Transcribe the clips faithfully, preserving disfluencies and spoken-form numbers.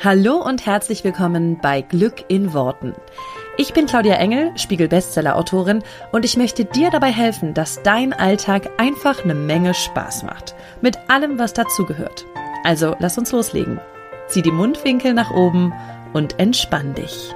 Hallo und herzlich willkommen bei Glück in Worten. Ich bin Claudia Engel, Spiegel-Bestseller-Autorin und ich möchte dir dabei helfen, dass dein Alltag einfach eine Menge Spaß macht. Mit allem, was dazugehört. Also lass uns loslegen. Zieh die Mundwinkel nach oben und entspann dich.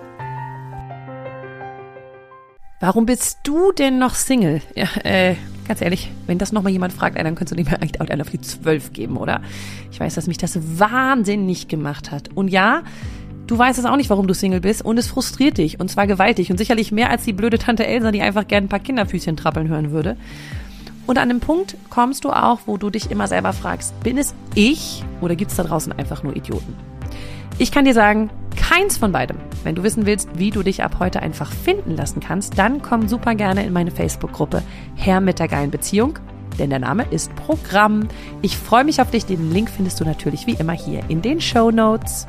Warum bist du denn noch Single? Ja, äh, ganz ehrlich, wenn das nochmal jemand fragt, dann könntest du nicht mehr eigentlich auch einen auf die zwölf geben, oder? Ich weiß, dass mich das wahnsinnig gemacht hat. Und ja, du weißt es auch nicht, warum du Single bist und es frustriert dich und zwar gewaltig und sicherlich mehr als die blöde Tante Elsa, die einfach gern ein paar Kinderfüßchen trappeln hören würde. Und an dem Punkt kommst du auch, wo du dich immer selber fragst, bin es ich oder gibt es da draußen einfach nur Idioten? Ich kann dir sagen, keins von beidem. Wenn du wissen willst, wie du dich ab heute einfach finden lassen kannst, dann komm super gerne in meine Facebook-Gruppe Herr mit der geilen Beziehung, denn der Name ist Programm. Ich freue mich auf dich. Den Link findest du natürlich wie immer hier in den Shownotes.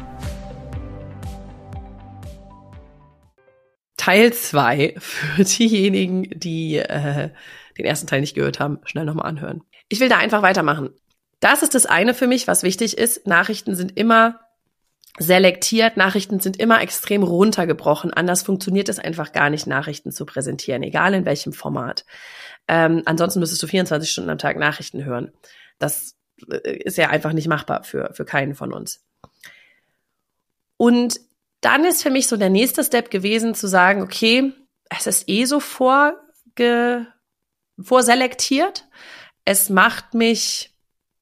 Teil zwei für diejenigen, die äh, den ersten Teil nicht gehört haben, schnell nochmal anhören. Ich will da einfach weitermachen. Das ist das eine für mich, was wichtig ist. Nachrichten sind immer selektiert, Nachrichten sind immer extrem runtergebrochen. Anders funktioniert es einfach gar nicht, Nachrichten zu präsentieren, egal in welchem Format. Ähm, ansonsten müsstest du vierundzwanzig Stunden am Tag Nachrichten hören. Das ist ja einfach nicht machbar für, für keinen von uns. Und dann ist für mich so der nächste Step gewesen, zu sagen, okay, es ist eh so vorge, vorselektiert. Es macht mich,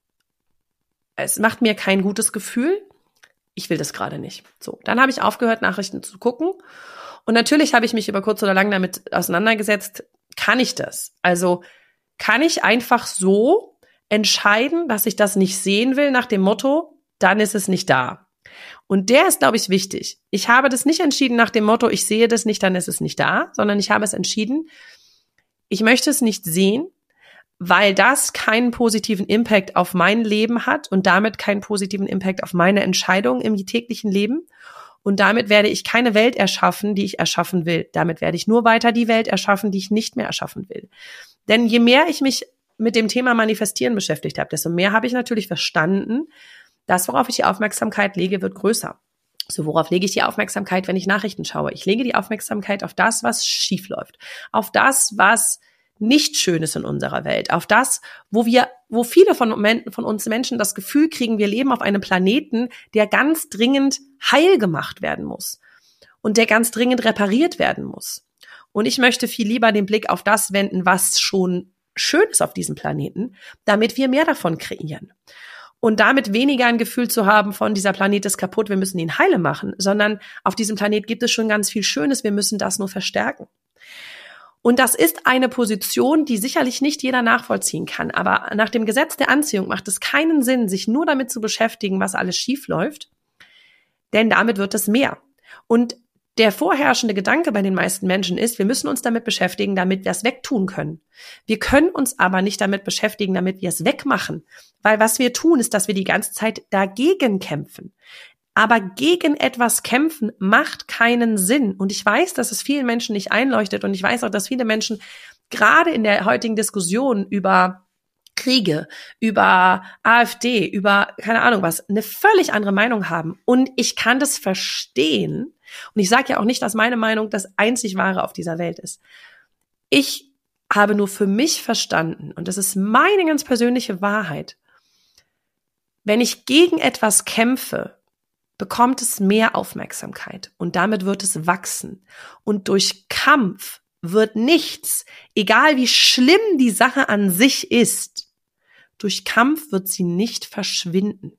es macht mir kein gutes Gefühl. Ich will das gerade nicht. So, dann habe ich aufgehört, Nachrichten zu gucken. Und natürlich habe ich mich über kurz oder lang damit auseinandergesetzt, kann ich das? Also kann ich einfach so entscheiden, dass ich das nicht sehen will, nach dem Motto, dann ist es nicht da. Und der ist, glaube ich, wichtig. Ich habe das nicht entschieden nach dem Motto, ich sehe das nicht, dann ist es nicht da, sondern ich habe es entschieden, ich möchte es nicht sehen, weil das keinen positiven Impact auf mein Leben hat und damit keinen positiven Impact auf meine Entscheidungen im täglichen Leben. Und damit werde ich keine Welt erschaffen, die ich erschaffen will. Damit werde ich nur weiter die Welt erschaffen, die ich nicht mehr erschaffen will. Denn je mehr ich mich mit dem Thema Manifestieren beschäftigt habe, desto mehr habe ich natürlich verstanden, das, worauf ich die Aufmerksamkeit lege, wird größer. So, worauf lege ich die Aufmerksamkeit, wenn ich Nachrichten schaue? Ich lege die Aufmerksamkeit auf das, was schief läuft. Auf das, was nicht Schönes in unserer Welt, auf das, wo wir, wo viele von, von uns Menschen das Gefühl kriegen, wir leben auf einem Planeten, der ganz dringend heil gemacht werden muss und der ganz dringend repariert werden muss. Und ich möchte viel lieber den Blick auf das wenden, was schon schön ist auf diesem Planeten, damit wir mehr davon kreieren. Und damit weniger ein Gefühl zu haben von, dieser Planet ist kaputt, wir müssen ihn heile machen, sondern auf diesem Planet gibt es schon ganz viel Schönes, wir müssen das nur verstärken. Und das ist eine Position, die sicherlich nicht jeder nachvollziehen kann. Aber nach dem Gesetz der Anziehung macht es keinen Sinn, sich nur damit zu beschäftigen, was alles schief läuft. Denn damit wird es mehr. Und der vorherrschende Gedanke bei den meisten Menschen ist, wir müssen uns damit beschäftigen, damit wir es wegtun können. Wir können uns aber nicht damit beschäftigen, damit wir es wegmachen. Weil was wir tun, ist, dass wir die ganze Zeit dagegen kämpfen. Aber gegen etwas kämpfen macht keinen Sinn. Und ich weiß, dass es vielen Menschen nicht einleuchtet. Und ich weiß auch, dass viele Menschen gerade in der heutigen Diskussion über Kriege, über AfD, über keine Ahnung was, eine völlig andere Meinung haben. Und ich kann das verstehen. Und ich sage ja auch nicht, dass meine Meinung das einzig Wahre auf dieser Welt ist. Ich habe nur für mich verstanden, und das ist meine ganz persönliche Wahrheit, wenn ich gegen etwas kämpfe, bekommt es mehr Aufmerksamkeit und damit wird es wachsen. Und durch Kampf wird nichts, egal wie schlimm die Sache an sich ist, durch Kampf wird sie nicht verschwinden.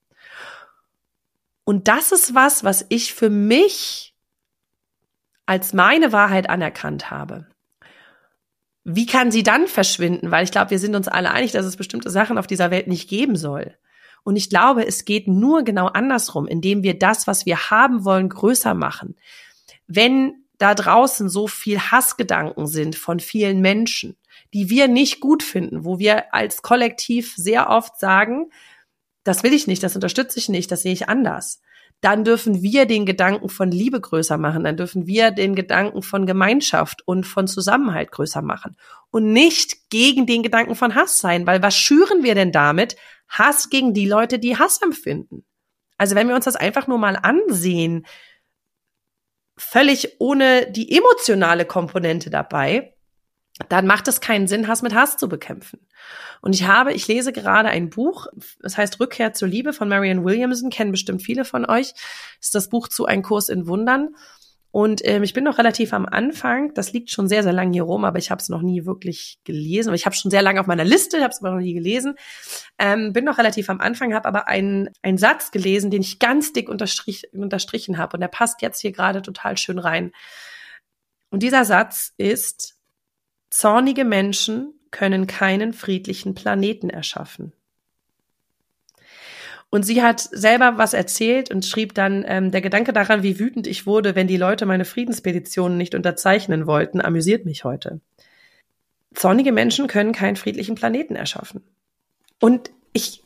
Und das ist was, was ich für mich als meine Wahrheit anerkannt habe. Wie kann sie dann verschwinden? Weil ich glaube, wir sind uns alle einig, dass es bestimmte Sachen auf dieser Welt nicht geben soll. Und ich glaube, es geht nur genau andersrum, indem wir das, was wir haben wollen, größer machen. Wenn da draußen so viel Hassgedanken sind von vielen Menschen, die wir nicht gut finden, wo wir als Kollektiv sehr oft sagen, das will ich nicht, das unterstütze ich nicht, das sehe ich anders, dann dürfen wir den Gedanken von Liebe größer machen, dann dürfen wir den Gedanken von Gemeinschaft und von Zusammenhalt größer machen und nicht gegen den Gedanken von Hass sein, weil was schüren wir denn damit? Hass gegen die Leute, die Hass empfinden. Also wenn wir uns das einfach nur mal ansehen, völlig ohne die emotionale Komponente dabei, dann macht es keinen Sinn, Hass mit Hass zu bekämpfen. Und ich habe, ich lese gerade ein Buch, das heißt Rückkehr zur Liebe von Marianne Williamson, kennen bestimmt viele von euch. Das ist das Buch zu Ein Kurs in Wundern. Und ähm, ich bin noch relativ am Anfang, das liegt schon sehr, sehr lange hier rum, aber ich habe es noch nie wirklich gelesen. Ich habe es schon sehr lange auf meiner Liste, habe es aber noch nie gelesen. Ähm, bin noch relativ am Anfang, habe aber einen, einen Satz gelesen, den ich ganz dick unterstrich, unterstrichen habe. Und der passt jetzt hier gerade total schön rein. Und dieser Satz ist: Zornige Menschen können keinen friedlichen Planeten erschaffen. Und sie hat selber was erzählt und schrieb dann, ähm, der Gedanke daran, wie wütend ich wurde, wenn die Leute meine Friedenspetitionen nicht unterzeichnen wollten, amüsiert mich heute. Zornige Menschen können keinen friedlichen Planeten erschaffen. Und ich,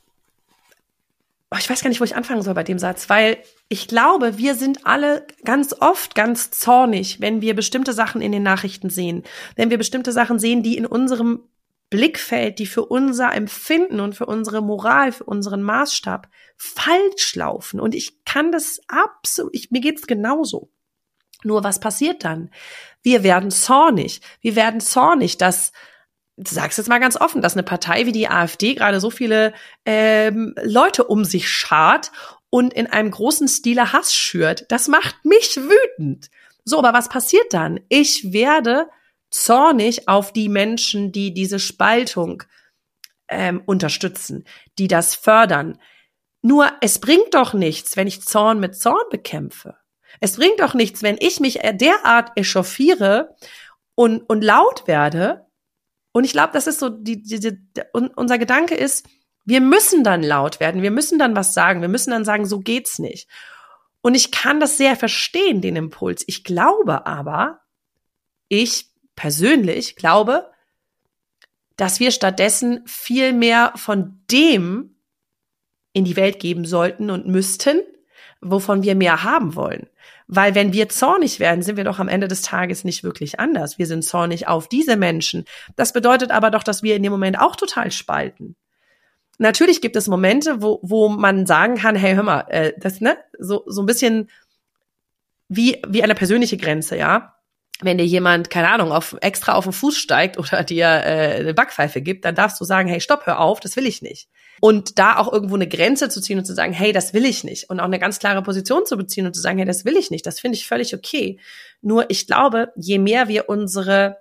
oh, ich weiß gar nicht, wo ich anfangen soll bei dem Satz, weil ich glaube, wir sind alle ganz oft ganz zornig, wenn wir bestimmte Sachen in den Nachrichten sehen, wenn wir bestimmte Sachen sehen, die in unserem Blickfeld, die für unser Empfinden und für unsere Moral, für unseren Maßstab falsch laufen. Und ich kann das absolut, ich, mir geht's genauso. Nur was passiert dann? Wir werden zornig. Wir werden zornig, dass, du sagst jetzt mal ganz offen, dass eine Partei wie die AfD gerade so viele ähm, Leute um sich schart und in einem großen Stile Hass schürt. Das macht mich wütend. So, aber was passiert dann? Ich werde zornig auf die Menschen, die diese Spaltung ähm, unterstützen, die das fördern. Nur es bringt doch nichts, wenn ich Zorn mit Zorn bekämpfe. Es bringt doch nichts, wenn ich mich derart echauffiere und, und laut werde. Und ich glaube, das ist so, die, die, die, unser Gedanke ist, wir müssen dann laut werden, wir müssen dann was sagen, wir müssen dann sagen, so geht's nicht. Und ich kann das sehr verstehen, den Impuls. Ich glaube aber, ich persönlich glaube, dass wir stattdessen viel mehr von dem in die Welt geben sollten und müssten, wovon wir mehr haben wollen. Weil wenn wir zornig werden, sind wir doch am Ende des Tages nicht wirklich anders. Wir sind zornig auf diese Menschen. Das bedeutet aber doch, dass wir in dem Moment auch total spalten. Natürlich gibt es Momente, wo, wo man sagen kann, hey, hör mal, äh, das, ne, so, so ein bisschen wie, wie eine persönliche Grenze, ja. Wenn dir jemand, keine Ahnung, auf, extra auf den Fuß steigt oder dir äh, eine Backpfeife gibt, dann darfst du sagen, hey, stopp, hör auf, das will ich nicht. Und da auch irgendwo eine Grenze zu ziehen und zu sagen, hey, das will ich nicht. Und auch eine ganz klare Position zu beziehen und zu sagen, hey, das will ich nicht. Das finde ich völlig okay. Nur ich glaube, je mehr wir unsere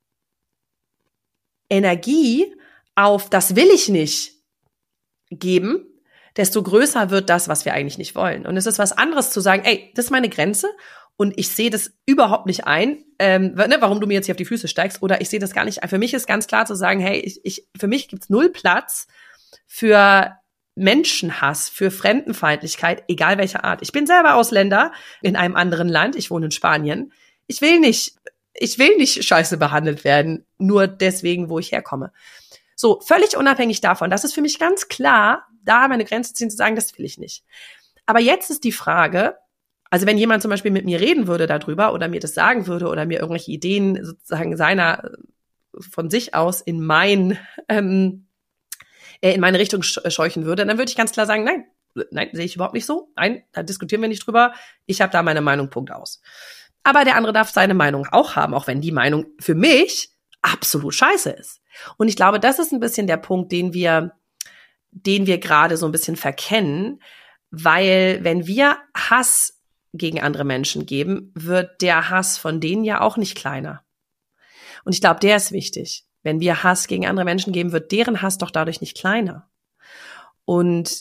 Energie auf das will ich nicht geben, desto größer wird das, was wir eigentlich nicht wollen. Und es ist was anderes zu sagen, ey, das ist meine Grenze und ich sehe das überhaupt nicht ein, ähm, ne, warum du mir jetzt hier auf die Füße steigst, oder ich sehe das gar nicht ein. Für mich ist ganz klar zu sagen, hey, ich, ich, für mich gibt's null Platz für Menschenhass, für Fremdenfeindlichkeit, egal welcher Art. Ich bin selber Ausländer in einem anderen Land, ich wohne in Spanien. Ich will nicht, ich will nicht scheiße behandelt werden, nur deswegen, wo ich herkomme. So, völlig unabhängig davon, das ist für mich ganz klar, da meine Grenze ziehen zu sagen, das will ich nicht. Aber jetzt ist die Frage, also wenn jemand zum Beispiel mit mir reden würde darüber oder mir das sagen würde oder mir irgendwelche Ideen sozusagen seiner, von sich aus in mein, ähm, in meine Richtung scheuchen würde, dann würde ich ganz klar sagen, nein, nein, sehe ich überhaupt nicht so. Nein, da diskutieren wir nicht drüber. Ich habe da meine Meinung, Punkt aus. Aber der andere darf seine Meinung auch haben, auch wenn die Meinung für mich absolut scheiße ist. Und ich glaube, das ist ein bisschen der Punkt, den wir, den wir gerade so ein bisschen verkennen, weil wenn wir Hass gegen andere Menschen geben, wird der Hass von denen ja auch nicht kleiner. Und ich glaube, der ist wichtig. Wenn wir Hass gegen andere Menschen geben, wird deren Hass doch dadurch nicht kleiner. Und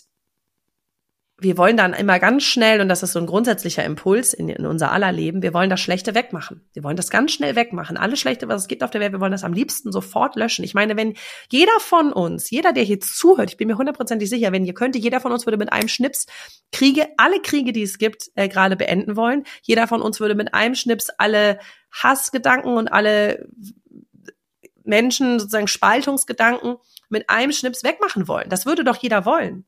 wir wollen dann immer ganz schnell, und das ist so ein grundsätzlicher Impuls in, in unser aller Leben, wir wollen das Schlechte wegmachen. Wir wollen das ganz schnell wegmachen. Alles Schlechte, was es gibt auf der Welt, wir wollen das am liebsten sofort löschen. Ich meine, wenn jeder von uns, jeder, der hier zuhört, ich bin mir hundertprozentig sicher, wenn ihr könnte, jeder von uns würde mit einem Schnips Kriege, alle Kriege, die es gibt, äh, gerade beenden wollen. Jeder von uns würde mit einem Schnips alle Hassgedanken und alle Menschen, sozusagen Spaltungsgedanken mit einem Schnips wegmachen wollen. Das würde doch jeder wollen.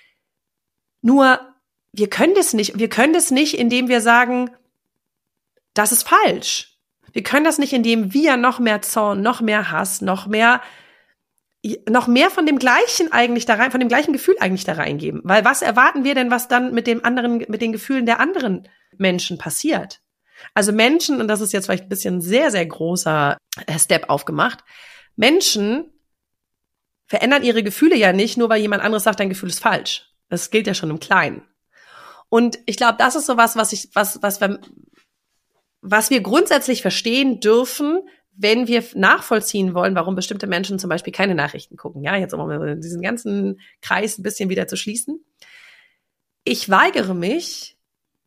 Nur, wir können das nicht, wir können das nicht, indem wir sagen, das ist falsch. Wir können das nicht, indem wir noch mehr Zorn, noch mehr Hass, noch mehr noch mehr von dem gleichen eigentlich da rein, von dem gleichen Gefühl eigentlich da reingeben. Weil was erwarten wir denn, was dann mit dem anderen, mit den Gefühlen der anderen Menschen passiert? Also Menschen, und das ist jetzt vielleicht ein bisschen sehr, sehr großer Step aufgemacht, Menschen verändern ihre Gefühle ja nicht, nur weil jemand anderes sagt, dein Gefühl ist falsch. Das gilt ja schon im Kleinen. Und ich glaube, das ist so was, was ich, was, was wir, was wir grundsätzlich verstehen dürfen, wenn wir nachvollziehen wollen, warum bestimmte Menschen zum Beispiel keine Nachrichten gucken. Ja, jetzt um diesen ganzen Kreis ein bisschen wieder zu schließen. Ich weigere mich,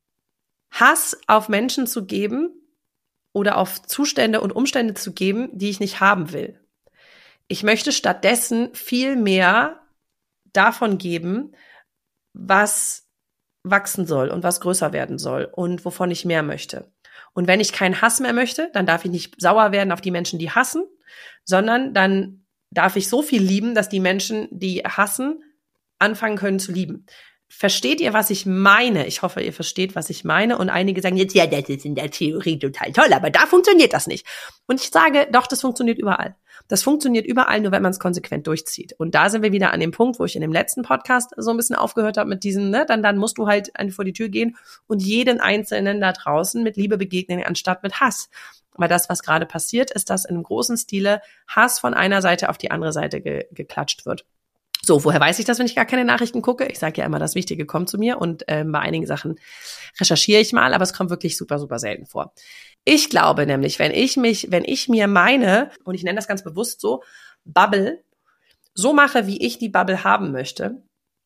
Hass auf Menschen zu geben oder auf Zustände und Umstände zu geben, die ich nicht haben will. Ich möchte stattdessen viel mehr davon geben, was wachsen soll und was größer werden soll und wovon ich mehr möchte. Und wenn ich keinen Hass mehr möchte, dann darf ich nicht sauer werden auf die Menschen, die hassen, sondern dann darf ich so viel lieben, dass die Menschen, die hassen, anfangen können zu lieben. Versteht ihr, was ich meine? Ich hoffe, ihr versteht, was ich meine. Und einige sagen jetzt, ja, das ist in der Theorie total toll, aber da funktioniert das nicht. Und ich sage, doch, das funktioniert überall. Das funktioniert überall, nur wenn man es konsequent durchzieht. Und da sind wir wieder an dem Punkt, wo ich in dem letzten Podcast so ein bisschen aufgehört habe mit diesem, ne, dann, dann musst du halt vor die Tür gehen und jeden Einzelnen da draußen mit Liebe begegnen, anstatt mit Hass. Weil das, was gerade passiert, ist, dass in einem großen Stile Hass von einer Seite auf die andere Seite ge- geklatscht wird. So, woher weiß ich das, wenn ich gar keine Nachrichten gucke? Ich sage ja immer, das Wichtige kommt zu mir und ähm, bei einigen Sachen recherchiere ich mal, aber es kommt wirklich super, super selten vor. Ich glaube nämlich, wenn ich mich, wenn ich mir meine, und ich nenne das ganz bewusst so, Bubble, so mache, wie ich die Bubble haben möchte,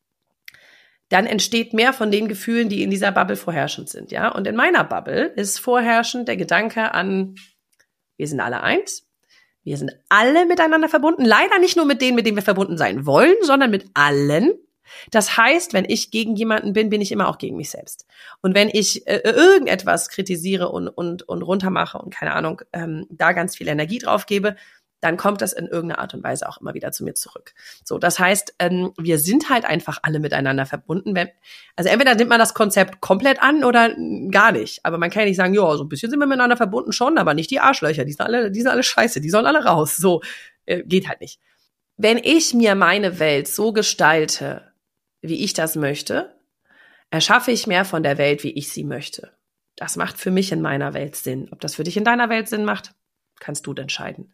dann entsteht mehr von den Gefühlen, die in dieser Bubble vorherrschend sind, ja. Und in meiner Bubble ist vorherrschend der Gedanke an, wir sind alle eins. Wir sind alle miteinander verbunden. Leider nicht nur mit denen, mit denen wir verbunden sein wollen, sondern mit allen. Das heißt, wenn ich gegen jemanden bin, bin ich immer auch gegen mich selbst. Und wenn ich äh, irgendetwas kritisiere und, und, und runtermache und keine Ahnung, ähm, da ganz viel Energie drauf gebe, dann kommt das in irgendeiner Art und Weise auch immer wieder zu mir zurück. So, das heißt, ähm, wir sind halt einfach alle miteinander verbunden. Wenn, also entweder nimmt man das Konzept komplett an oder gar nicht. Aber man kann ja nicht sagen, ja, so ein bisschen sind wir miteinander verbunden schon, aber nicht die Arschlöcher. Die sind alle, die sind alle scheiße, die sollen alle raus. So, äh, geht halt nicht. Wenn ich mir meine Welt so gestalte, wie ich das möchte, erschaffe ich mehr von der Welt, wie ich sie möchte. Das macht für mich in meiner Welt Sinn. Ob das für dich in deiner Welt Sinn macht, kannst du entscheiden.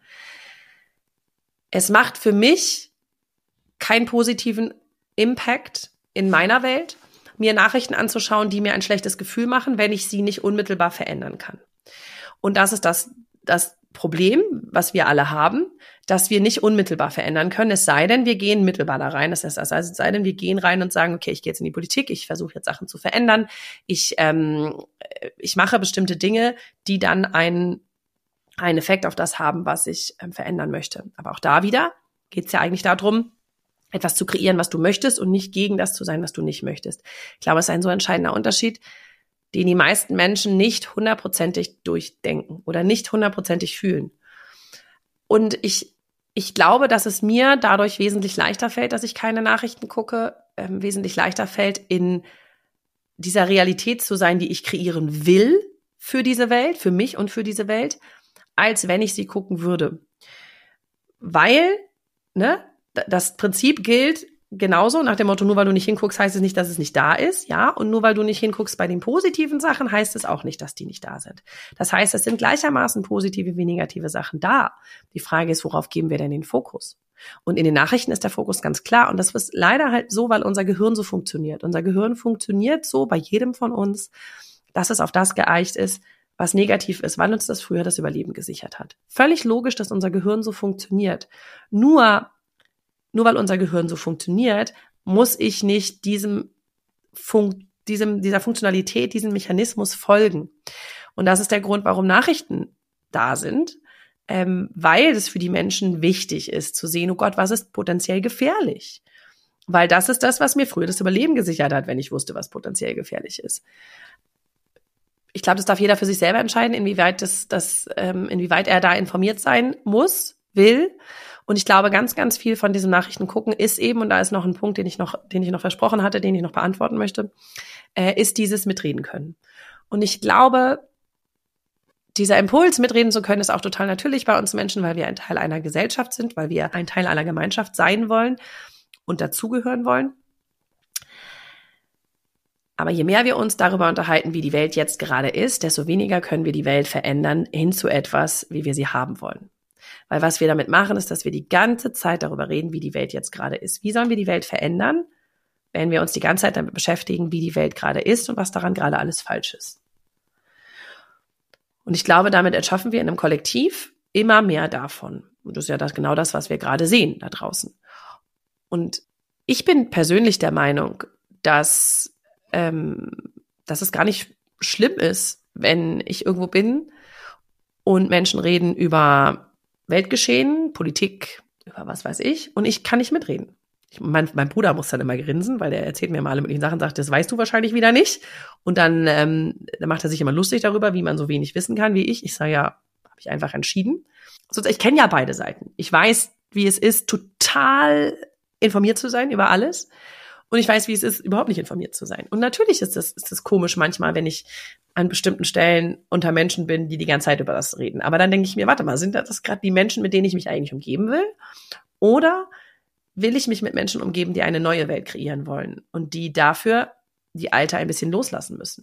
Es macht für mich keinen positiven Impact in meiner Welt, mir Nachrichten anzuschauen, die mir ein schlechtes Gefühl machen, wenn ich sie nicht unmittelbar verändern kann. Und das ist das, das Problem, was wir alle haben, dass wir nicht unmittelbar verändern können, es sei denn, wir gehen mittelbar da rein. Das heißt, also, es sei denn, wir gehen rein und sagen, okay, ich gehe jetzt in die Politik, ich versuche jetzt Sachen zu verändern, ich, ähm, ich mache bestimmte Dinge, die dann einen einen Effekt auf das haben, was ich ähm, verändern möchte. Aber auch da wieder geht es ja eigentlich darum, etwas zu kreieren, was du möchtest und nicht gegen das zu sein, was du nicht möchtest. Ich glaube, es ist ein so entscheidender Unterschied, den die meisten Menschen nicht hundertprozentig durchdenken oder nicht hundertprozentig fühlen. Und ich, ich glaube, dass es mir dadurch wesentlich leichter fällt, dass ich keine Nachrichten gucke, ähm, wesentlich leichter fällt, in dieser Realität zu sein, die ich kreieren will für diese Welt, für mich und für diese Welt, als wenn ich sie gucken würde. Weil, ne, das Prinzip gilt genauso nach dem Motto, nur weil du nicht hinguckst, heißt es nicht, dass es nicht da ist, ja, und nur weil du nicht hinguckst bei den positiven Sachen, heißt es auch nicht, dass die nicht da sind. Das heißt, es sind gleichermaßen positive wie negative Sachen da. Die Frage ist, worauf geben wir denn den Fokus? Und in den Nachrichten ist der Fokus ganz klar und das ist leider halt so, weil unser Gehirn so funktioniert. Unser Gehirn funktioniert so bei jedem von uns, dass es auf das geeicht ist, was negativ ist, weil uns das früher das Überleben gesichert hat. Völlig logisch, dass unser Gehirn so funktioniert. Nur, nur weil unser Gehirn so funktioniert, muss ich nicht diesem Funk, diesem, dieser Funktionalität, diesem Mechanismus folgen. Und das ist der Grund, warum Nachrichten da sind, ähm, weil es für die Menschen wichtig ist, zu sehen, oh Gott, was ist potenziell gefährlich? Weil das ist das, was mir früher das Überleben gesichert hat, wenn ich wusste, was potenziell gefährlich ist. Ich glaube, das darf jeder für sich selber entscheiden, inwieweit das, das, ähm, inwieweit er da informiert sein muss, will. Und ich glaube, ganz, ganz viel von diesem Nachrichten gucken ist eben, und da ist noch ein Punkt, den ich noch, den ich noch versprochen hatte, den ich noch beantworten möchte, äh, ist dieses Mitreden können. Und ich glaube, dieser Impuls, mitreden zu können, ist auch total natürlich bei uns Menschen, weil wir ein Teil einer Gesellschaft sind, weil wir ein Teil einer Gemeinschaft sein wollen und dazugehören wollen. Aber je mehr wir uns darüber unterhalten, wie die Welt jetzt gerade ist, desto weniger können wir die Welt verändern hin zu etwas, wie wir sie haben wollen. Weil was wir damit machen, ist, dass wir die ganze Zeit darüber reden, wie die Welt jetzt gerade ist. Wie sollen wir die Welt verändern, wenn wir uns die ganze Zeit damit beschäftigen, wie die Welt gerade ist und was daran gerade alles falsch ist? Und ich glaube, damit erschaffen wir in einem Kollektiv immer mehr davon. Und das ist ja das, genau das, was wir gerade sehen da draußen. Und ich bin persönlich der Meinung, dass Ähm, dass es gar nicht schlimm ist, wenn ich irgendwo bin und Menschen reden über Weltgeschehen, Politik, über was weiß ich, und ich kann nicht mitreden. Ich, mein, mein Bruder muss dann immer grinsen, weil der erzählt mir mal alle möglichen Sachen, sagt, das weißt du wahrscheinlich wieder nicht. Und dann, ähm, dann macht er sich immer lustig darüber, wie man so wenig wissen kann wie ich. Ich sage ja, habe ich einfach entschieden. Also ich kenne ja beide Seiten. Ich weiß, wie es ist, total informiert zu sein über alles. Und ich weiß, wie es ist, überhaupt nicht informiert zu sein. Und natürlich ist das, ist das komisch manchmal, wenn ich an bestimmten Stellen unter Menschen bin, die die ganze Zeit über das reden. Aber dann denke ich mir, warte mal, sind das gerade die Menschen, mit denen ich mich eigentlich umgeben will? Oder will ich mich mit Menschen umgeben, die eine neue Welt kreieren wollen und die dafür die alte ein bisschen loslassen müssen?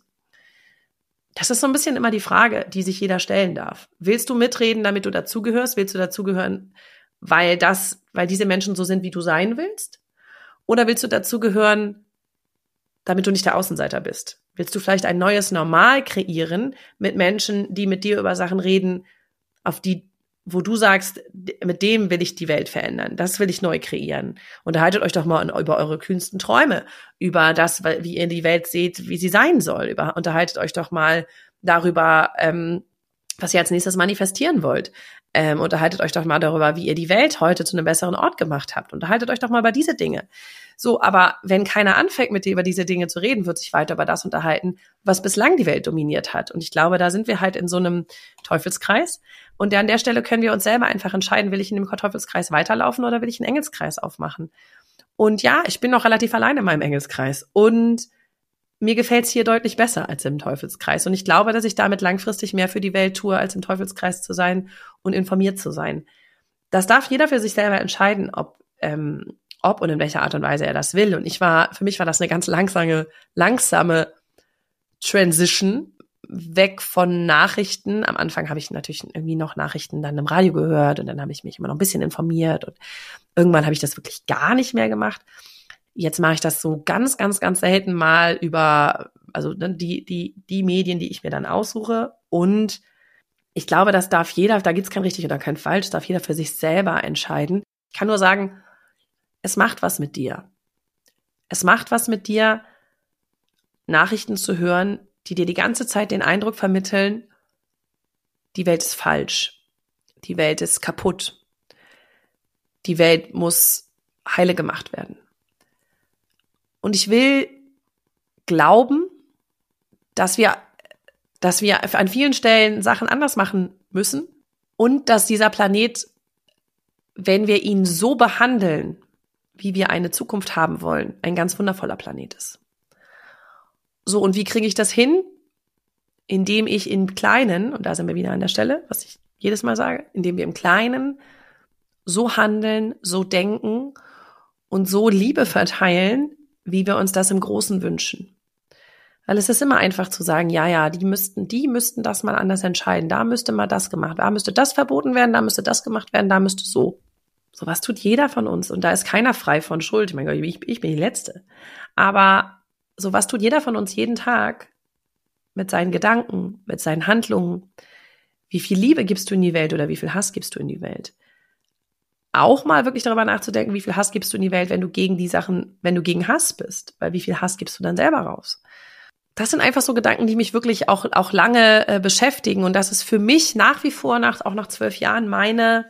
Das ist so ein bisschen immer die Frage, die sich jeder stellen darf. Willst du mitreden, damit du dazugehörst? Willst du dazugehören, weil das, weil diese Menschen so sind, wie du sein willst? Oder willst du dazugehören, damit du nicht der Außenseiter bist? Willst du vielleicht ein neues Normal kreieren mit Menschen, die mit dir über Sachen reden, auf die, wo du sagst, mit dem will ich die Welt verändern, das will ich neu kreieren. Unterhaltet euch doch mal über eure kühnsten Träume, über das, wie ihr die Welt seht, wie sie sein soll. Über, unterhaltet euch doch mal darüber, ähm, was ihr als nächstes manifestieren wollt. Ähm, unterhaltet euch doch mal darüber, wie ihr die Welt heute zu einem besseren Ort gemacht habt. Unterhaltet euch doch mal über diese Dinge. So, aber wenn keiner anfängt, mit dir über diese Dinge zu reden, wird sich weiter über das unterhalten, was bislang die Welt dominiert hat. Und ich glaube, da sind wir halt in so einem Teufelskreis. Und an der Stelle können wir uns selber einfach entscheiden, will ich in dem Teufelskreis weiterlaufen oder will ich einen Engelskreis aufmachen? Und ja, ich bin noch relativ allein in meinem Engelskreis. Und mir gefällt es hier deutlich besser als im Teufelskreis. Und ich glaube, dass ich damit langfristig mehr für die Welt tue, als im Teufelskreis zu sein und informiert zu sein. Das darf jeder für sich selber entscheiden, ob, ähm, ob und in welcher Art und Weise er das will. Und ich war, für mich war das eine ganz langsame, langsame Transition weg von Nachrichten. Am Anfang habe ich natürlich irgendwie noch Nachrichten dann im Radio gehört und dann habe ich mich immer noch ein bisschen informiert und irgendwann habe ich das wirklich gar nicht mehr gemacht. Jetzt mache ich das so ganz, ganz, ganz selten mal über, also die, die, die Medien, die ich mir dann aussuche. Und ich glaube, das darf jeder, da gibt es kein richtig oder kein falsch, das darf jeder für sich selber entscheiden. Ich kann nur sagen, es macht was mit dir. Es macht was mit dir, Nachrichten zu hören, die dir die ganze Zeit den Eindruck vermitteln, die Welt ist falsch, die Welt ist kaputt, die Welt muss heile gemacht werden. Und ich will glauben, dass wir, dass wir an vielen Stellen Sachen anders machen müssen und dass dieser Planet, wenn wir ihn so behandeln, wie wir eine Zukunft haben wollen, ein ganz wundervoller Planet ist. So, und wie kriege ich das hin? Indem ich im Kleinen, und da sind wir wieder an der Stelle, was ich jedes Mal sage, indem wir im Kleinen so handeln, so denken und so Liebe verteilen, wie wir uns das im Großen wünschen. Weil es ist immer einfach zu sagen, ja, ja, die müssten, die müssten das mal anders entscheiden, da müsste mal das gemacht, da müsste das verboten werden, da müsste das gemacht werden, da müsste so. So was tut jeder von uns und da ist keiner frei von Schuld. Ich meine, ich, ich bin die Letzte. Aber so was tut jeder von uns jeden Tag mit seinen Gedanken, mit seinen Handlungen. Wie viel Liebe gibst du in die Welt oder wie viel Hass gibst du in die Welt? Auch mal wirklich darüber nachzudenken, wie viel Hass gibst du in die Welt, wenn du gegen die Sachen, wenn du gegen Hass bist, weil wie viel Hass gibst du dann selber raus? Das sind einfach so Gedanken, die mich wirklich auch, auch lange äh, beschäftigen und das ist für mich nach wie vor, nach, auch nach zwölf Jahren, meine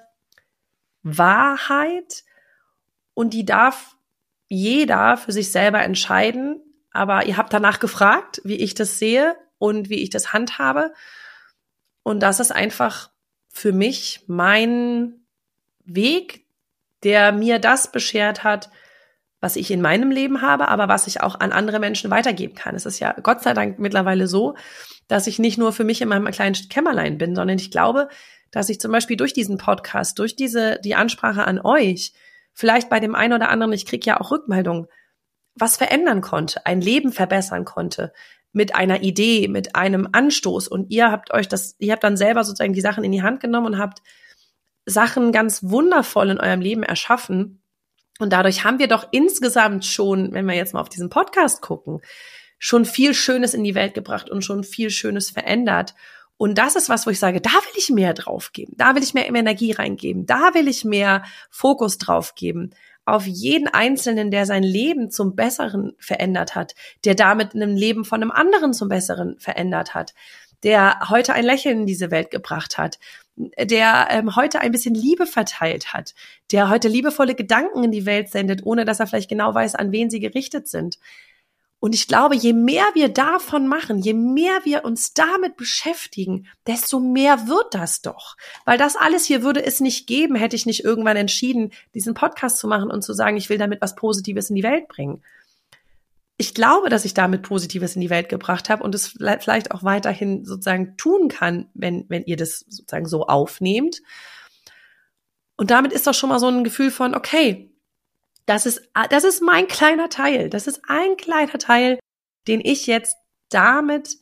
Wahrheit und die darf jeder für sich selber entscheiden, aber ihr habt danach gefragt, wie ich das sehe und wie ich das handhabe und das ist einfach für mich mein Weg, der mir das beschert hat, was ich in meinem Leben habe, aber was ich auch an andere Menschen weitergeben kann. Es ist ja Gott sei Dank mittlerweile so, dass ich nicht nur für mich in meinem kleinen Kämmerlein bin, sondern ich glaube, dass ich zum Beispiel durch diesen Podcast, durch diese die Ansprache an euch, vielleicht bei dem einen oder anderen, ich kriege ja auch Rückmeldungen, was verändern konnte, ein Leben verbessern konnte, mit einer Idee, mit einem Anstoß. Und ihr habt euch das, ihr habt dann selber sozusagen die Sachen in die Hand genommen und habt Sachen ganz wundervoll in eurem Leben erschaffen. Und dadurch haben wir doch insgesamt schon, wenn wir jetzt mal auf diesen Podcast gucken, schon viel Schönes in die Welt gebracht und schon viel Schönes verändert. Und das ist was, wo ich sage, da will ich mehr drauf geben, da will ich mehr Energie reingeben, da will ich mehr Fokus drauf geben. Auf jeden Einzelnen, der sein Leben zum Besseren verändert hat, der damit ein Leben von einem anderen zum Besseren verändert hat, der heute ein Lächeln in diese Welt gebracht hat, der ähm, heute ein bisschen Liebe verteilt hat, der heute liebevolle Gedanken in die Welt sendet, ohne dass er vielleicht genau weiß, an wen sie gerichtet sind. Und ich glaube, je mehr wir davon machen, je mehr wir uns damit beschäftigen, desto mehr wird das doch. Weil das alles hier würde es nicht geben, hätte ich nicht irgendwann entschieden, diesen Podcast zu machen und zu sagen, ich will damit was Positives in die Welt bringen. Ich glaube, dass ich damit Positives in die Welt gebracht habe und es vielleicht auch weiterhin sozusagen tun kann, wenn, wenn ihr das sozusagen so aufnehmt. Und damit ist doch schon mal so ein Gefühl von, okay, Das ist, das ist mein kleiner Teil. Das ist ein kleiner Teil, den ich jetzt damit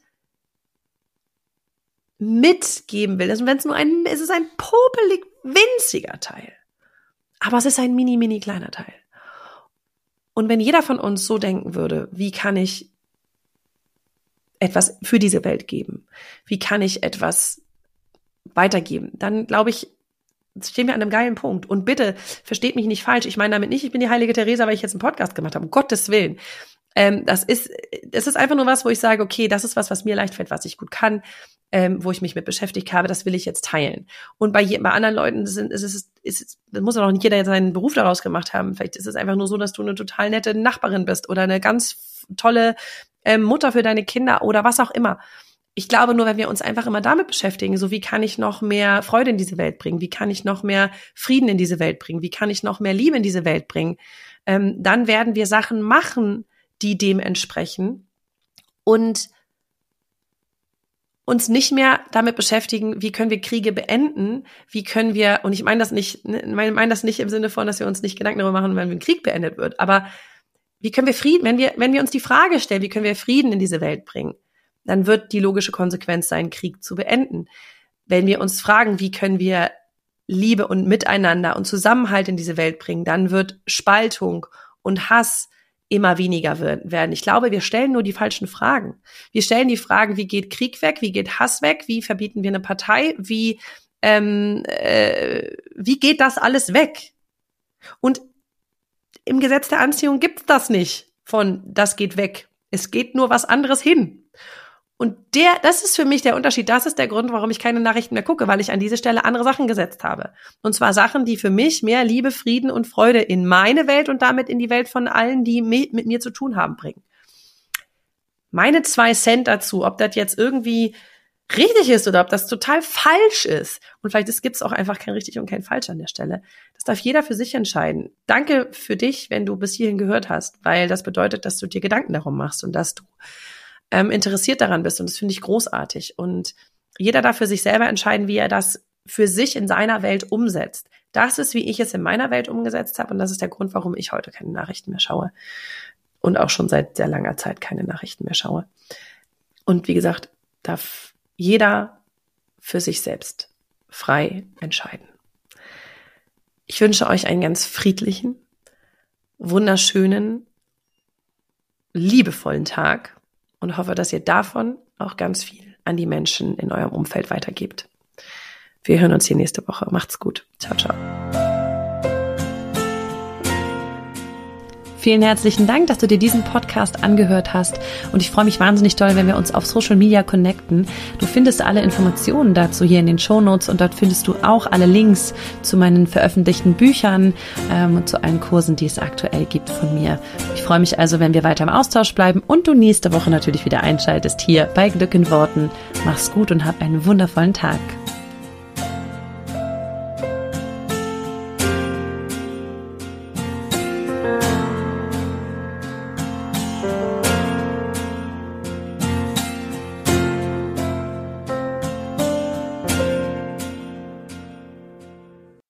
mitgeben will. Also wenn es nur ein, es ist ein popelig winziger Teil. Aber es ist ein mini, mini kleiner Teil. Und wenn jeder von uns so denken würde, wie kann ich etwas für diese Welt geben? Wie kann ich etwas weitergeben? Dann glaube ich, stehen wir an einem geilen Punkt. Und bitte, versteht mich nicht falsch. Ich meine damit nicht, ich bin die heilige Theresa, weil ich jetzt einen Podcast gemacht habe. Um Gottes Willen. Ähm, das ist, das ist einfach nur was, wo ich sage, okay, das ist was, was mir leicht fällt, was ich gut kann, ähm, wo ich mich mit beschäftigt habe. Das will ich jetzt teilen. Und bei, je, bei anderen Leuten sind, ist es, ist es, muss ja auch nicht jeder jetzt seinen Beruf daraus gemacht haben. Vielleicht ist es einfach nur so, dass du eine total nette Nachbarin bist oder eine ganz tolle ähm, Mutter für deine Kinder oder was auch immer. Ich glaube nur, wenn wir uns einfach immer damit beschäftigen, so wie kann ich noch mehr Freude in diese Welt bringen, wie kann ich noch mehr Frieden in diese Welt bringen, wie kann ich noch mehr Liebe in diese Welt bringen, ähm, dann werden wir Sachen machen, die dem entsprechen und uns nicht mehr damit beschäftigen, wie können wir Kriege beenden, wie können wir, und ich meine das nicht, meine, meine das nicht im Sinne von, dass wir uns nicht Gedanken darüber machen, wenn ein Krieg beendet wird, aber wie können wir Frieden, wenn wir, wenn wir uns die Frage stellen, wie können wir Frieden in diese Welt bringen, dann wird die logische Konsequenz sein, Krieg zu beenden. Wenn wir uns fragen, wie können wir Liebe und Miteinander und Zusammenhalt in diese Welt bringen, dann wird Spaltung und Hass immer weniger werden. Ich glaube, wir stellen nur die falschen Fragen. Wir stellen die Fragen, wie geht Krieg weg, wie geht Hass weg, wie verbieten wir eine Partei, wie, ähm, äh, wie geht das alles weg? Und im Gesetz der Anziehung gibt's das nicht von, das geht weg. Es geht nur was anderes hin. Und der, das ist für mich der Unterschied. Das ist der Grund, warum ich keine Nachrichten mehr gucke, weil ich an diese Stelle andere Sachen gesetzt habe. Und zwar Sachen, die für mich mehr Liebe, Frieden und Freude in meine Welt und damit in die Welt von allen, die mit mir zu tun haben, bringen. Meine zwei Cent dazu, ob das jetzt irgendwie richtig ist oder ob das total falsch ist. Und vielleicht gibt es auch einfach kein richtig und kein falsch an der Stelle. Das darf jeder für sich entscheiden. Danke für dich, wenn du bis hierhin gehört hast, weil das bedeutet, dass du dir Gedanken darum machst und dass du ähm, interessiert daran bist. Und das finde ich großartig. Und jeder darf für sich selber entscheiden, wie er das für sich in seiner Welt umsetzt. Das ist, wie ich es in meiner Welt umgesetzt habe. Und das ist der Grund, warum ich heute keine Nachrichten mehr schaue. Und auch schon seit sehr langer Zeit keine Nachrichten mehr schaue. Und wie gesagt, darf jeder für sich selbst frei entscheiden. Ich wünsche euch einen ganz friedlichen, wunderschönen, liebevollen Tag und hoffe, dass ihr davon auch ganz viel an die Menschen in eurem Umfeld weitergebt. Wir hören uns hier nächste Woche. Macht's gut. Ciao, ciao. Vielen herzlichen Dank, dass du dir diesen Podcast angehört hast und ich freue mich wahnsinnig doll, wenn wir uns auf Social Media connecten. Du findest alle Informationen dazu hier in den Shownotes und dort findest du auch alle Links zu meinen veröffentlichten Büchern ähm, und zu allen Kursen, die es aktuell gibt von mir. Ich freue mich also, wenn wir weiter im Austausch bleiben und du nächste Woche natürlich wieder einschaltest hier bei Glück in Worten. Mach's gut und hab einen wundervollen Tag.